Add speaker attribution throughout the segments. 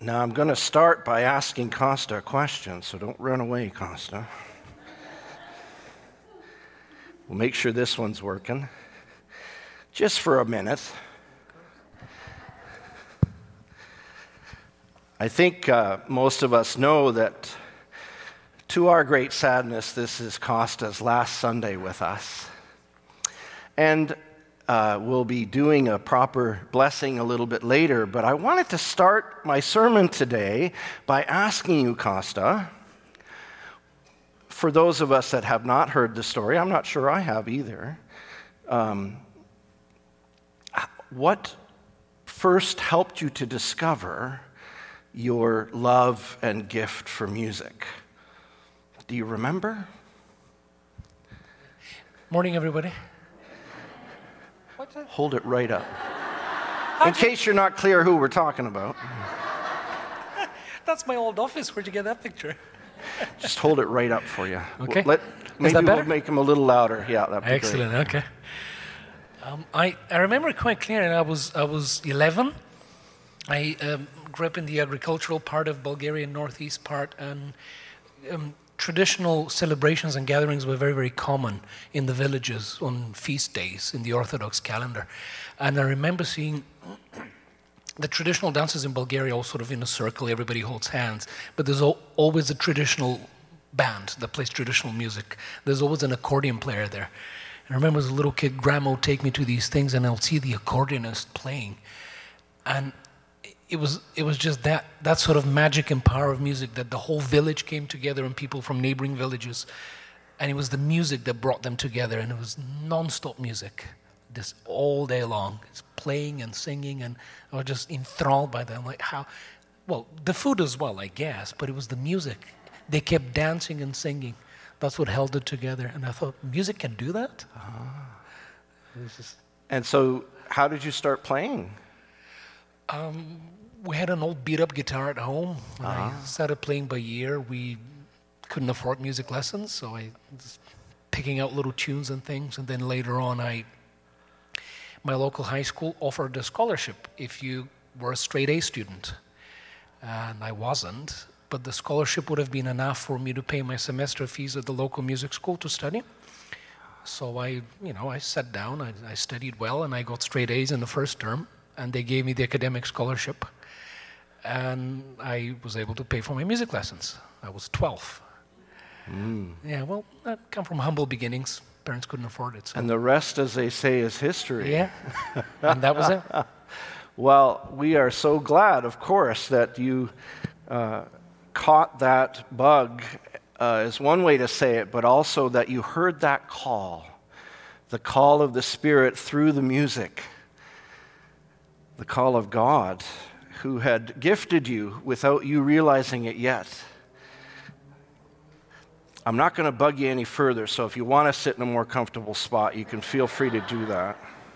Speaker 1: Now I'm going to start by asking Costa a question, so don't run away, Costa. We'll make sure this one's working. Just for a minute. I think most of us know that, to our great sadness, this is Costa's last Sunday with us. And we'll be doing a proper blessing a little bit later, but I wanted to start my sermon today by asking you, Costa, for those of us that have not heard the story, I'm not sure I have either, what first helped you to discover your love and gift for music? Do you remember?
Speaker 2: Morning, everybody.
Speaker 1: Hold it right up. In case you're not clear who we're talking about.
Speaker 2: That's my old office. Where'd you get that picture?
Speaker 1: Just hold it right up for you.
Speaker 2: Okay.
Speaker 1: Maybe we'll make them a little louder. Yeah, that'd be
Speaker 2: excellent.
Speaker 1: Great.
Speaker 2: Okay. I remember quite clearly. I was 11. I grew up in the agricultural part of Bulgaria, northeast part, and traditional celebrations and gatherings were very, very common in the villages on feast days in the Orthodox calendar. And I remember seeing the traditional dances in Bulgaria all sort of in a circle, everybody holds hands, but there's always a traditional band that plays traditional music. There's always an accordion player there. And I remember as a little kid, Grandma would take me to these things and I would see the accordionist playing. And it was just that sort of magic and power of music that the whole village came together and people from neighboring villages. And it was the music that brought them together, and it was non-stop music, just all day long. It's playing and singing, and I was just enthralled by them. Like the food as well, I guess, but it was the music. They kept dancing and singing. That's what held it together. And I thought, music can do that?
Speaker 1: And so, how did you start playing?
Speaker 2: We had an old beat-up guitar at home. I started playing by ear. We couldn't afford music lessons, so I was picking out little tunes and things. And then later on, my local high school offered a scholarship if you were a straight A student. And I wasn't, but the scholarship would have been enough for me to pay my semester fees at the local music school to study. So I sat down, I studied well, and I got straight A's in the first term. And they gave me the academic scholarship, and I was able to pay for my music lessons. I was 12. Yeah, well, I come from humble beginnings. Parents couldn't afford it. So.
Speaker 1: And the rest, as they say, is history.
Speaker 2: Yeah, and that was it.
Speaker 1: Well, we are so glad, of course, that you caught that bug, is one way to say it, but also that you heard that call, the call of the Spirit through the music. The call of God, who had gifted you without you realizing it yet. I'm not going to bug you any further, so if you want to sit in a more comfortable spot, you can feel free to do that.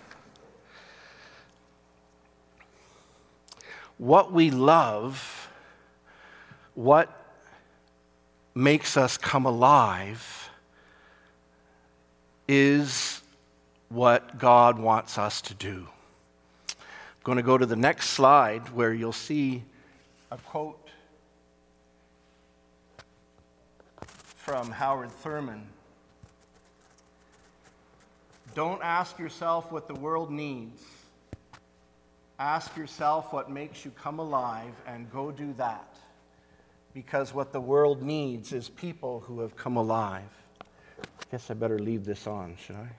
Speaker 1: What we love, what makes us come alive, is what God wants us to do. I'm going to go to the next slide where you'll see a quote from Howard Thurman. Don't ask yourself what the world needs. Ask yourself what makes you come alive and go do that. Because what the world needs is people who have come alive. I guess I better leave this on, should I?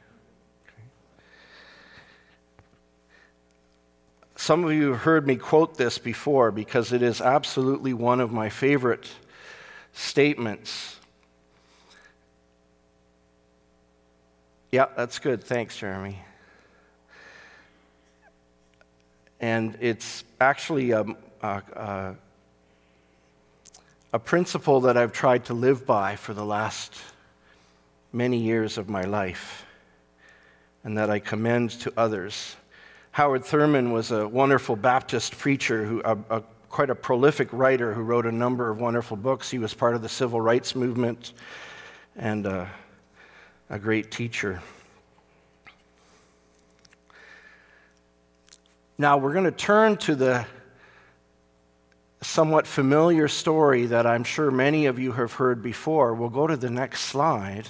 Speaker 1: Some of you have heard me quote this before because it is absolutely one of my favorite statements. Yeah, that's good. Thanks, Jeremy. And it's actually a principle that I've tried to live by for the last many years of my life, and that I commend to others. Howard Thurman was a wonderful Baptist preacher, quite a prolific writer who wrote a number of wonderful books. He was part of the civil rights movement and a great teacher. Now we're going to turn to the somewhat familiar story that I'm sure many of you have heard before. We'll go to the next slide.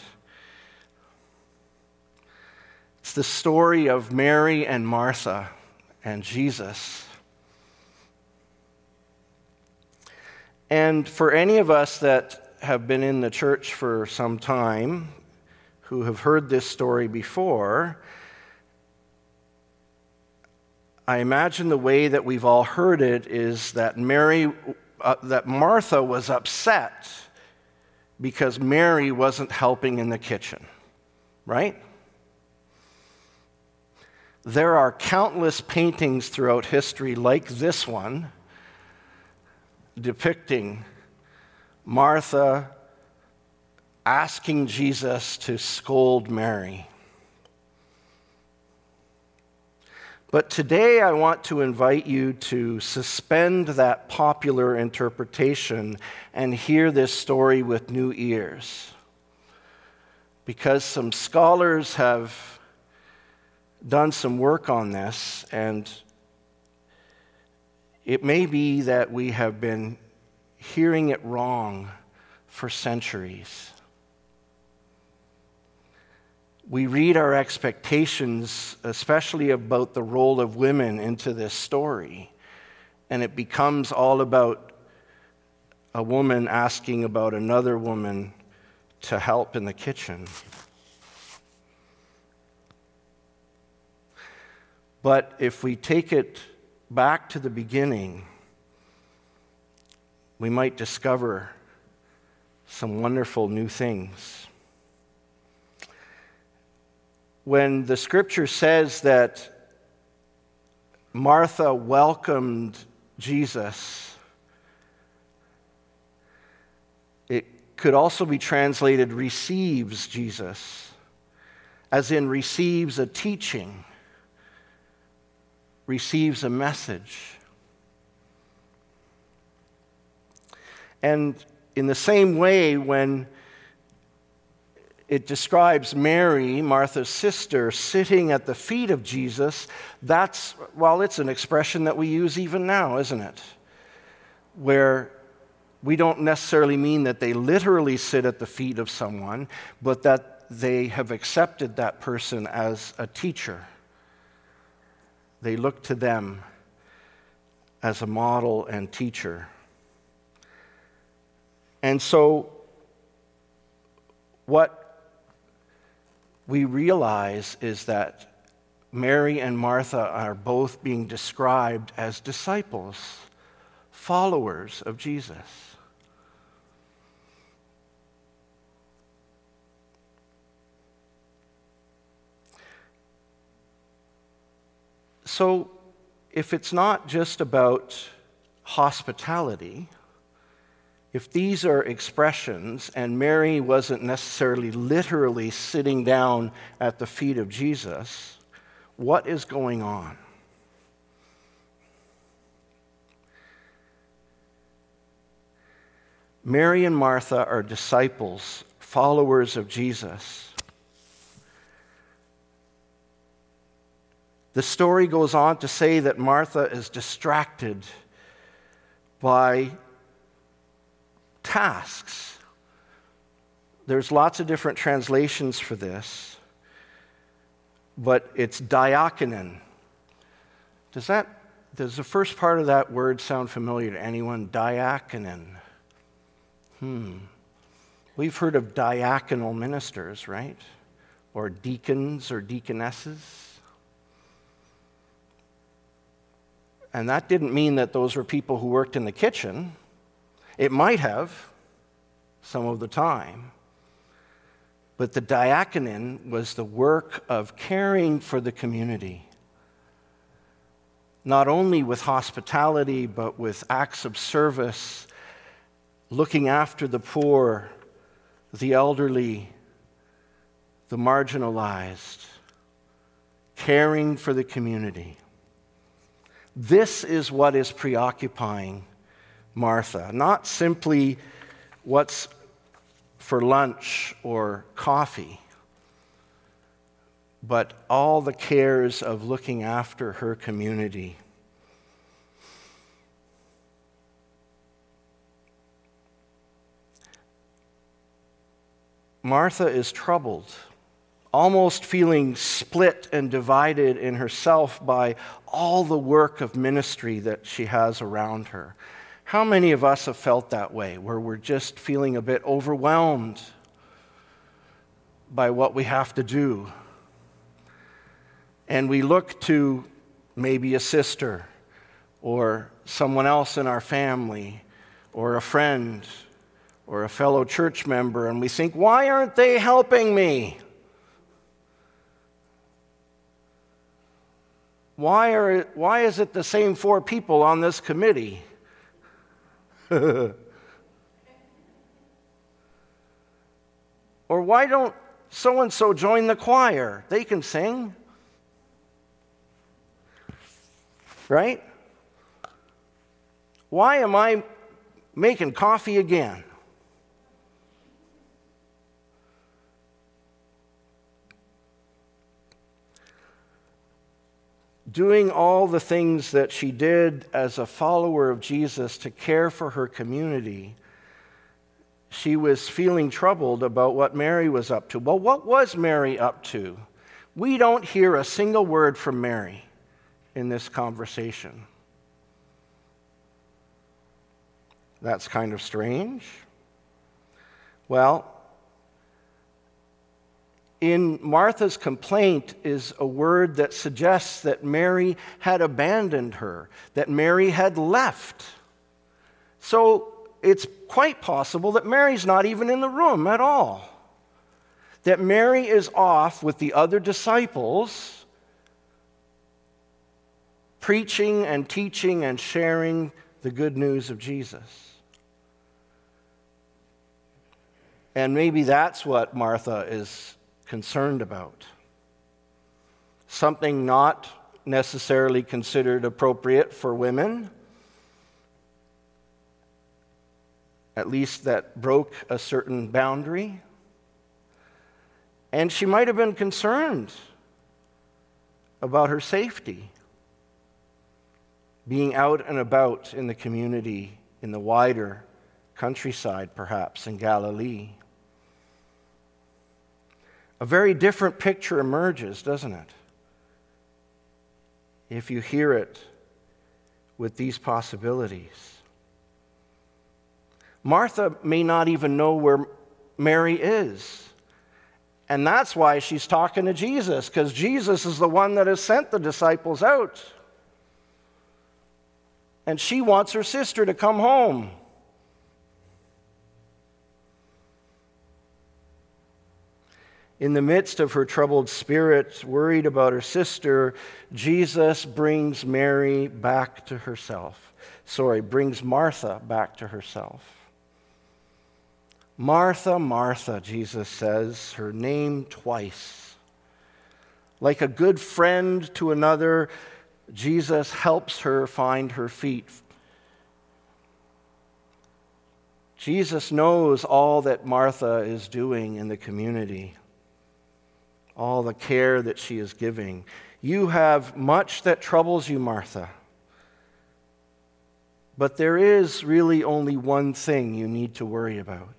Speaker 1: It's the story of Mary and Martha and Jesus. And for any of us that have been in the church for some time, who have heard this story before, I imagine the way that we've all heard it is that Martha was upset because Mary wasn't helping in the kitchen, right? There are countless paintings throughout history like this one depicting Martha asking Jesus to scold Mary. But today I want to invite you to suspend that popular interpretation and hear this story with new ears. Because some scholars have done some work on this, and it may be that we have been hearing it wrong for centuries. We read our expectations, especially about the role of women, into this story, and it becomes all about a woman asking about another woman to help in the kitchen. But if we take it back to the beginning, we might discover some wonderful new things. When the scripture says that Martha welcomed Jesus, it could also be translated receives Jesus, as in receives a teaching, receives a message. And in the same way, when it describes Mary, Martha's sister, sitting at the feet of Jesus, it's an expression that we use even now, isn't it? Where we don't necessarily mean that they literally sit at the feet of someone, but that they have accepted that person as a teacher. They look to them as a model and teacher. And so, what we realize is that Mary and Martha are both being described as disciples, followers of Jesus. So, if it's not just about hospitality, if these are expressions, and Mary wasn't necessarily literally sitting down at the feet of Jesus, what is going on? Mary and Martha are disciples, followers of Jesus. The story goes on to say that Martha is distracted by tasks. There's lots of different translations for this, but it's diakonon. Does the first part of that word sound familiar to anyone? Diakonon. We've heard of diaconal ministers, right? Or deacons or deaconesses. And that didn't mean that those were people who worked in the kitchen. It might have, some of the time. But the diakonon was the work of caring for the community. Not only with hospitality, but with acts of service, looking after the poor, the elderly, the marginalized, caring for the community. This is what is preoccupying Martha, not simply what's for lunch or coffee, but all the cares of looking after her community. Martha is troubled, almost feeling split and divided in herself by all the work of ministry that she has around her. How many of us have felt that way, where we're just feeling a bit overwhelmed by what we have to do? And we look to maybe a sister or someone else in our family or a friend or a fellow church member, and we think, why aren't they helping me? Why is it the same 4 people on this committee? Or why don't so-and-so join the choir? They can sing. Right? Why am I making coffee again? Doing all the things that she did as a follower of Jesus to care for her community, she was feeling troubled about what Mary was up to. Well, what was Mary up to? We don't hear a single word from Mary in this conversation. That's kind of strange. Well, in Martha's complaint is a word that suggests that Mary had abandoned her, that Mary had left. So it's quite possible that Mary's not even in the room at all. That Mary is off with the other disciples, preaching and teaching and sharing the good news of Jesus. And maybe that's what Martha is concerned about. Something not necessarily considered appropriate for women, at least that broke a certain boundary. And she might have been concerned about her safety, being out and about in the community, in the wider countryside, perhaps, in Galilee. A very different picture emerges, doesn't it? If you hear it with these possibilities. Martha may not even know where Mary is. And that's why she's talking to Jesus, because Jesus is the one that has sent the disciples out. And she wants her sister to come home. In the midst of her troubled spirit, worried about her sister, Jesus brings Mary back to herself. Brings Martha back to herself. Martha, Martha, Jesus says her name twice. Like a good friend to another, Jesus helps her find her feet. Jesus knows all that Martha is doing in the community, all the care that she is giving. You have much that troubles you, Martha. But there is really only one thing you need to worry about.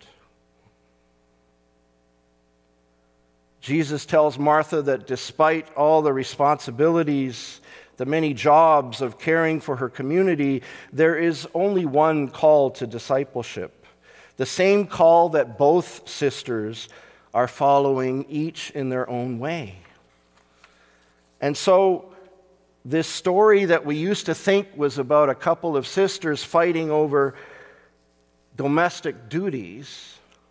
Speaker 1: Jesus tells Martha that despite all the responsibilities, the many jobs of caring for her community, there is only one call to discipleship. The same call that both sisters are following, each in their own way. And so, this story that we used to think was about a couple of sisters fighting over domestic duties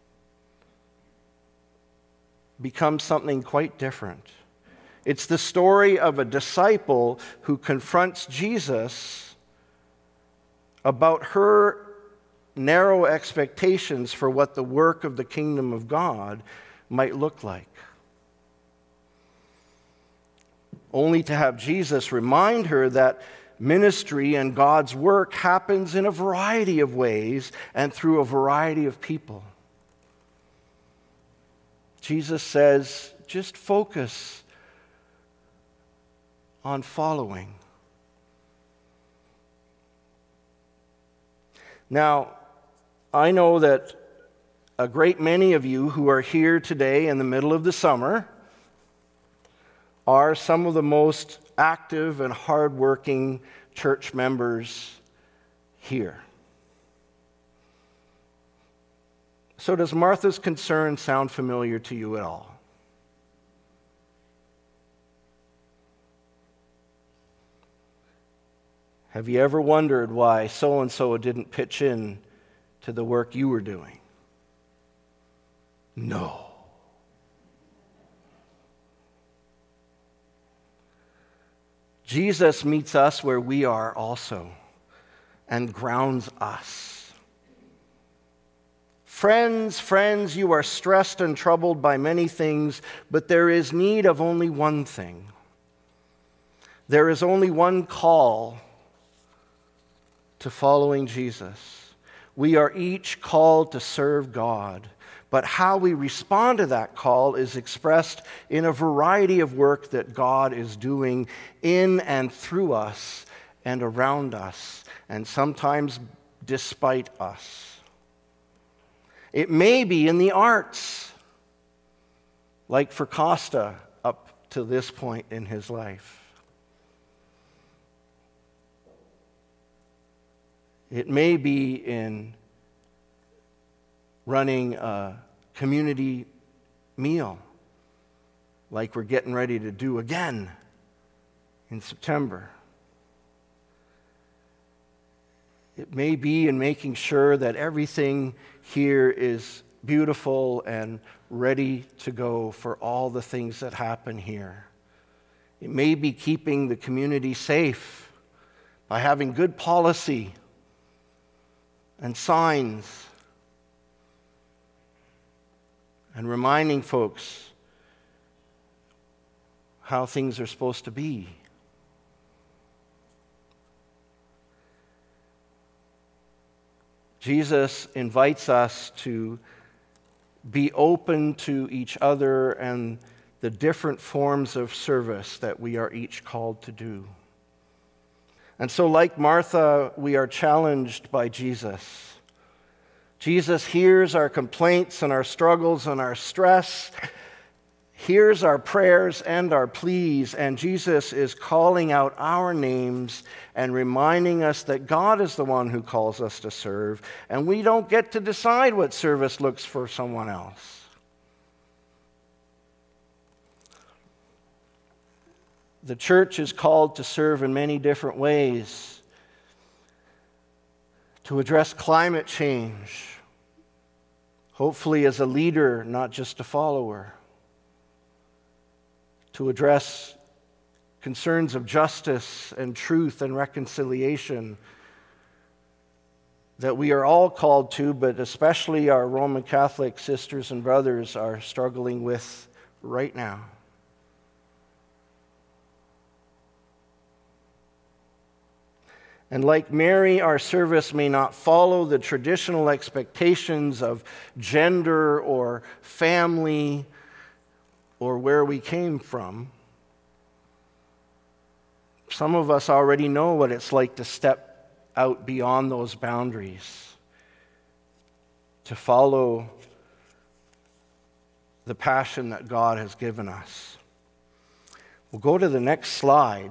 Speaker 1: becomes something quite different. It's the story of a disciple who confronts Jesus about her narrow expectations for what the work of the kingdom of God might look like. Only to have Jesus remind her that ministry and God's work happens in a variety of ways and through a variety of people. Jesus says, just focus on following. Now, I know that a great many of you who are here today in the middle of the summer are some of the most active and hardworking church members here. So does Martha's concern sound familiar to you at all? Have you ever wondered why so-and-so didn't pitch in to the work you were doing? No. Jesus meets us where we are also and grounds us. Friends, you are stressed and troubled by many things, but there is need of only one thing. There is only one call to following Jesus. We are each called to serve God, but how we respond to that call is expressed in a variety of work that God is doing in and through us and around us, and sometimes despite us. It may be in the arts, like for Costa up to this point in his life. It may be in running a community meal, like we're getting ready to do again in September. It may be in making sure that everything here is beautiful and ready to go for all the things that happen here. It may be keeping the community safe by having good policy and signs and reminding folks how things are supposed to be. Jesus invites us to be open to each other and the different forms of service that we are each called to do. And so, like Martha, we are challenged by Jesus. Jesus hears our complaints and our struggles and our stress, hears our prayers and our pleas, and Jesus is calling out our names and reminding us that God is the one who calls us to serve, and we don't get to decide what service looks for someone else. The church is called to serve in many different ways, to address climate change, hopefully as a leader, not just a follower, to address concerns of justice and truth and reconciliation that we are all called to, but especially our Roman Catholic sisters and brothers are struggling with right now. And like Mary, our service may not follow the traditional expectations of gender or family or where we came from. Some of us already know what it's like to step out beyond those boundaries, to follow the passion that God has given us. We'll go to the next slide.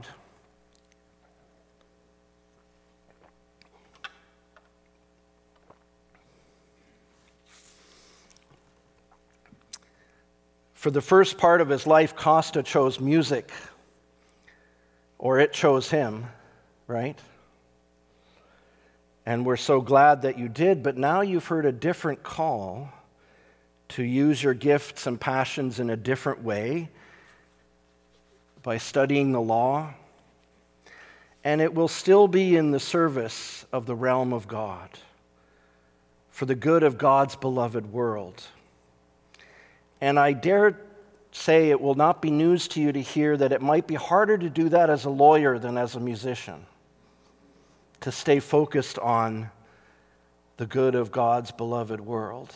Speaker 1: For the first part of his life, Costa chose music, or it chose him, right? And we're so glad that you did, but now you've heard a different call to use your gifts and passions in a different way by studying the law, and it will still be in the service of the realm of God, for the good of God's beloved world. And I dare say it will not be news to you to hear that it might be harder to do that as a lawyer than as a musician, to stay focused on the good of God's beloved world.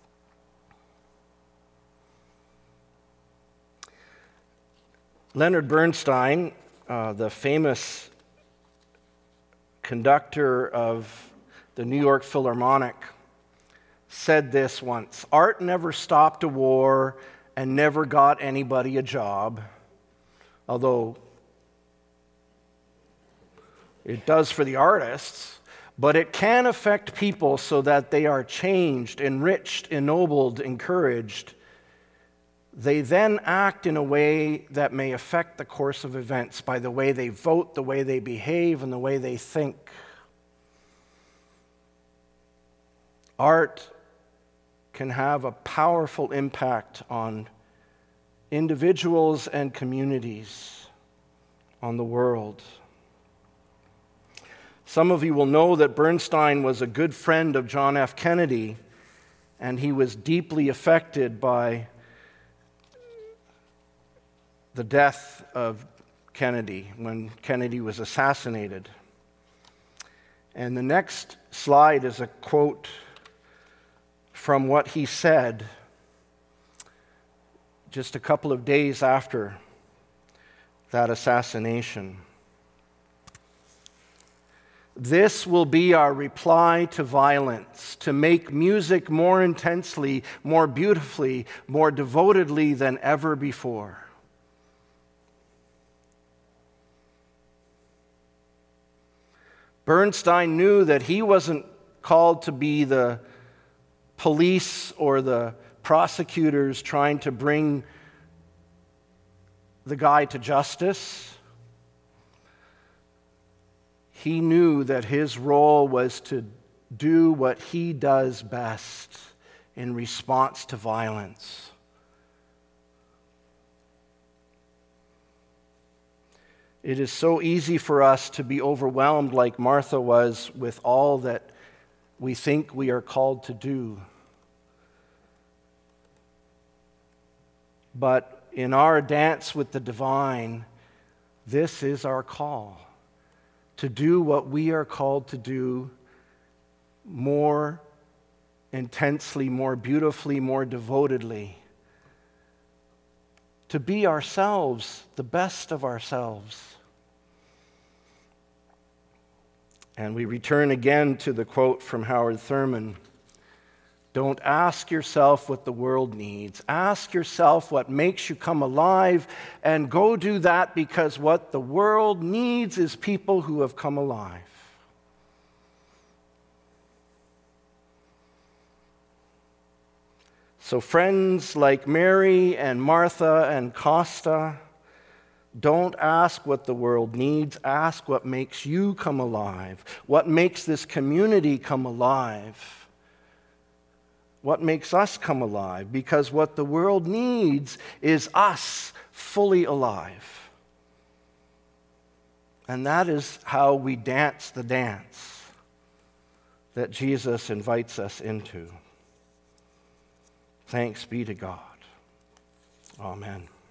Speaker 1: Leonard Bernstein, the famous conductor of the New York Philharmonic, said this once: art never stopped a war and never got anybody a job, although it does for the artists, but it can affect people so that they are changed, enriched, ennobled, encouraged. They then act in a way that may affect the course of events by the way they vote, the way they behave, and the way they think. Art can have a powerful impact on individuals and communities, on the world. Some of you will know that Bernstein was a good friend of John F. Kennedy, and he was deeply affected by the death of Kennedy when Kennedy was assassinated. And the next slide is a quote from what he said just a couple of days after that assassination. This will be our reply to violence, to make music more intensely, more beautifully, more devotedly than ever before. Bernstein knew that he wasn't called to be the police or the prosecutors trying to bring the guy to justice. He knew that his role was to do what he does best in response to violence. It is so easy for us to be overwhelmed like Martha was with all that we think we are called to do. But in our dance with the divine, this is our call, to do what we are called to do more intensely, more beautifully, more devotedly, to be ourselves, the best of ourselves. And we return again to the quote from Howard Thurman: don't ask yourself what the world needs. Ask yourself what makes you come alive, and go do that, because what the world needs is people who have come alive. So friends like Mary and Martha and Costa, don't ask what the world needs. Ask what makes you come alive. What makes this community come alive. What makes us come alive? Because what the world needs is us fully alive. And that is how we dance the dance that Jesus invites us into. Thanks be to God. Amen.